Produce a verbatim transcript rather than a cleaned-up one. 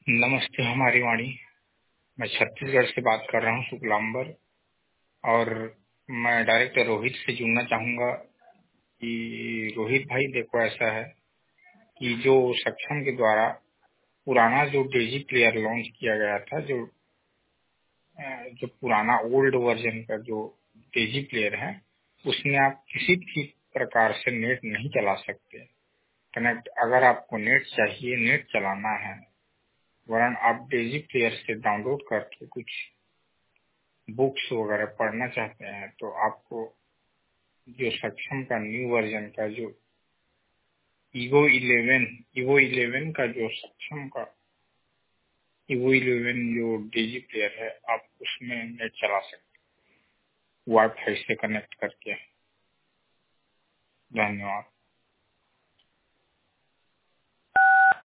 नमस्ते हमारी वाणी। मैं छत्तीसगढ़ से बात कर रहा हूँ शुक्लांबर, और मैं डायरेक्टर रोहित से जुड़ना चाहूंगा कि रोहित भाई देखो, ऐसा है कि जो सक्षम के द्वारा पुराना जो डेजी प्लेयर लॉन्च किया गया था, जो जो पुराना ओल्ड वर्जन का जो डेजी प्लेयर है, उसमें आप किसी भी प्रकार से नेट नहीं चला सकते। कनेक्ट अगर आपको नेट चाहिए, नेट चलाना है, वरन आप डेजी प्लेयर से डाउनलोड करके कुछ बुक्स वगैरह पढ़ना चाहते हैं, तो आपको जो सक्षम का न्यू वर्जन का जो ईवो इलेवन ईवो इलेवन का जो सक्षम का ईवो इलेवन जो डेजी प्लेयर है, आप उसमें नेट चला सकते हैं वाईफाई से कनेक्ट करके। धन्यवाद।